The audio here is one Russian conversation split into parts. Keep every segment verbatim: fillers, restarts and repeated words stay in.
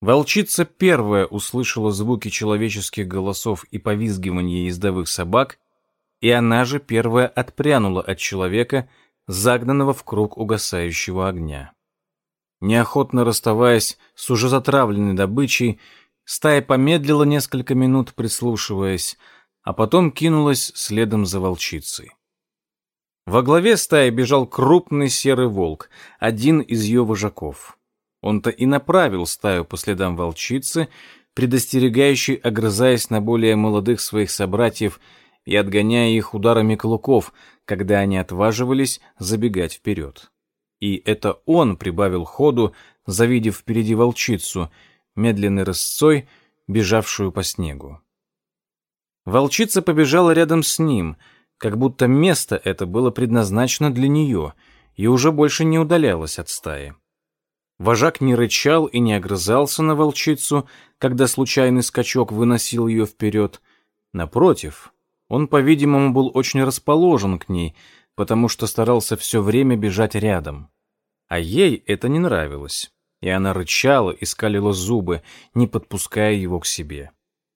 Волчица первая услышала звуки человеческих голосов и повизгивание ездовых собак, и она же первая отпрянула от человека, загнанного в круг угасающего огня. Неохотно расставаясь с уже затравленной добычей, стая помедлила несколько минут, прислушиваясь, а потом кинулась следом за волчицей. Во главе стаи бежал крупный серый волк, один из ее вожаков. Он-то и направил стаю по следам волчицы, предостерегающей, огрызаясь на более молодых своих собратьев и отгоняя их ударами клыков, когда они отваживались забегать вперед. И это он прибавил ходу, завидев впереди волчицу, медленной рысцой, бежавшую по снегу. Волчица побежала рядом с ним, как будто место это было предназначено для нее и уже больше не удалялось от стаи. Вожак не рычал и не огрызался на волчицу, когда случайный скачок выносил ее вперед. Напротив, он, по-видимому, был очень расположен к ней, потому что старался все время бежать рядом. А ей это не нравилось, и она рычала и скалила зубы, не подпуская его к себе.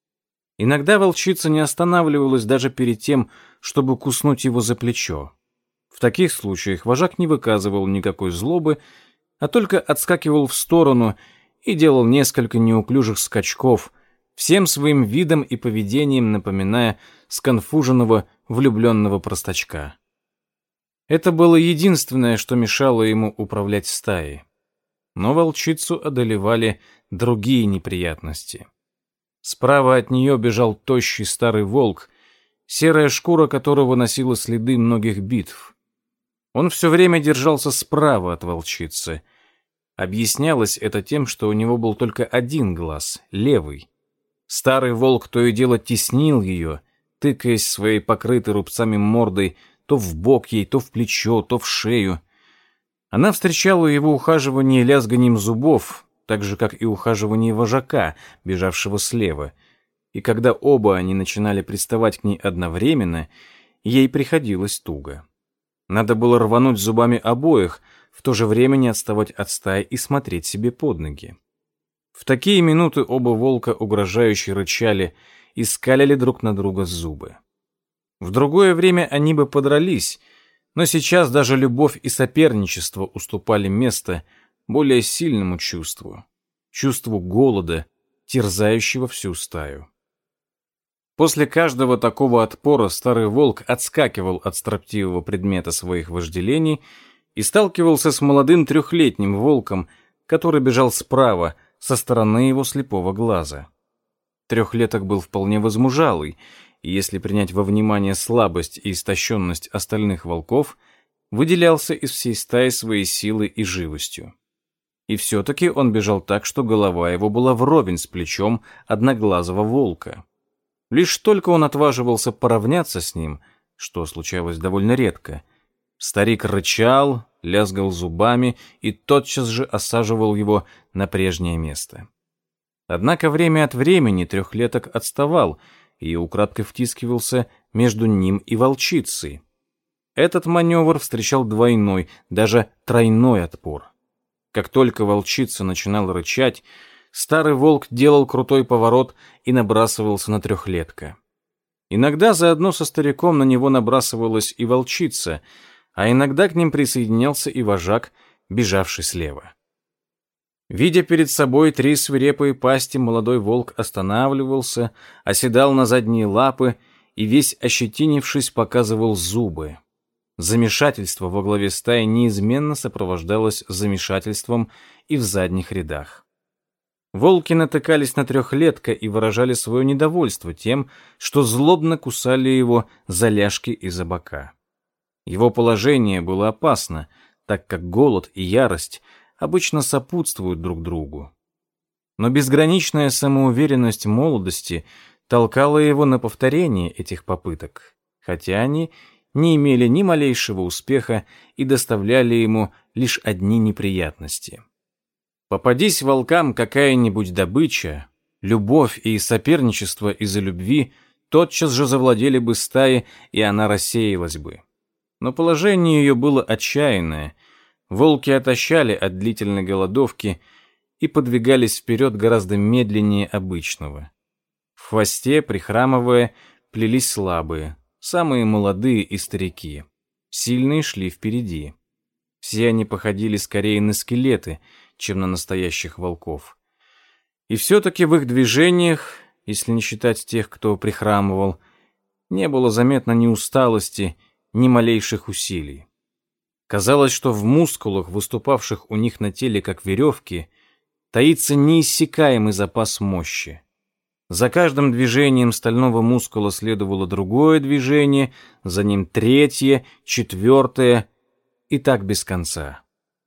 Иногда волчица не останавливалась даже перед тем, чтобы куснуть его за плечо. В таких случаях вожак не выказывал никакой злобы, а только отскакивал в сторону и делал несколько неуклюжих скачков, всем своим видом и поведением напоминая сконфуженного влюбленного простачка. Это было единственное, что мешало ему управлять стаей. Но волчицу одолевали другие неприятности. Справа от нее бежал тощий старый волк, серая шкура которого носила следы многих битв. Он все время держался справа от волчицы. Объяснялось это тем, что у него был только один глаз, левый. Старый волк то и дело теснил ее, тыкаясь своей покрытой рубцами мордой то в бок ей, то в плечо, то в шею. Она встречала его ухаживание лязганием зубов, так же, как и ухаживание вожака, бежавшего слева. И когда оба они начинали приставать к ней одновременно, ей приходилось туго. Надо было рвануть зубами обоих, в то же время не отставать от стаи и смотреть себе под ноги. В такие минуты оба волка угрожающе рычали и скалили друг на друга зубы. В другое время они бы подрались, но сейчас даже любовь и соперничество уступали место более сильному чувству, чувству голода, терзающего всю стаю. После каждого такого отпора старый волк отскакивал от строптивого предмета своих вожделений и сталкивался с молодым трехлетним волком, который бежал справа, со стороны его слепого глаза. Трехлеток был вполне возмужалый, и если принять во внимание слабость и истощенность остальных волков, выделялся из всей стаи своей силой и живостью. И все-таки он бежал так, что голова его была вровень с плечом одноглазого волка. Лишь только он отваживался поравняться с ним, что случалось довольно редко, старик рычал, лязгал зубами и тотчас же осаживал его на прежнее место. Однако время от времени трехлеток отставал и украдкой втискивался между ним и волчицей. Этот маневр встречал двойной, даже тройной отпор. Как только волчица начинала рычать, старый волк делал крутой поворот и набрасывался на трехлетка. Иногда заодно со стариком на него набрасывалась и волчица, а иногда к ним присоединялся и вожак, бежавший слева. Видя перед собой три свирепые пасти, молодой волк останавливался, оседал на задние лапы и, весь ощетинившись, показывал зубы. Замешательство во главе стаи неизменно сопровождалось замешательством и в задних рядах. Волки натыкались на трехлетка и выражали свое недовольство тем, что злобно кусали его за ляжки и за бока. Его положение было опасно, так как голод и ярость обычно сопутствуют друг другу. Но безграничная самоуверенность молодости толкала его на повторение этих попыток, хотя они не имели ни малейшего успеха и доставляли ему лишь одни неприятности. Попадись волкам какая-нибудь добыча, любовь и соперничество из-за любви тотчас же завладели бы стаей, и она рассеялась бы. Но положение ее было отчаянное. Волки отощали от длительной голодовки и подвигались вперед гораздо медленнее обычного. В хвосте, прихрамывая, плелись слабые, самые молодые и старики. Сильные шли впереди. Все они походили скорее на скелеты, чем на настоящих волков. И все-таки в их движениях, если не считать тех, кто прихрамывал, не было заметно ни усталости, ни малейших усилий. Казалось, что в мускулах, выступавших у них на теле как веревки, таится неиссякаемый запас мощи. За каждым движением стального мускула следовало другое движение, за ним третье, четвертое, и так без конца.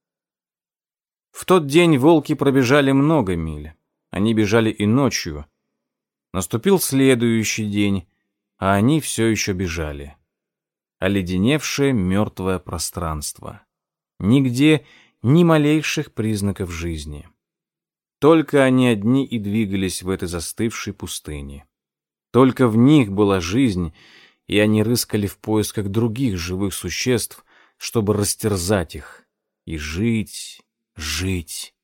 В тот день волки пробежали много миль. Они бежали и ночью. Наступил следующий день, а они все еще бежали. Оледеневшее мертвое пространство. Нигде ни малейших признаков жизни. Только они одни и двигались в этой застывшей пустыне. Только в них была жизнь, и они рыскали в поисках других живых существ, чтобы растерзать их и жить, жить